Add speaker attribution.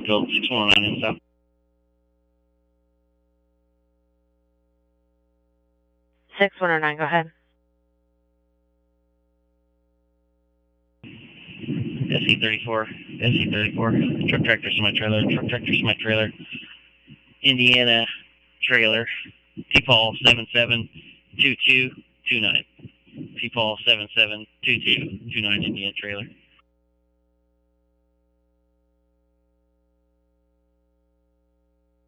Speaker 1: Springfield, 6109 in south.
Speaker 2: 6109, go ahead.
Speaker 1: SE34, truck tractor semi trailer, Indiana trailer, T-Paul 772229, T-Paul 772229, Indiana trailer.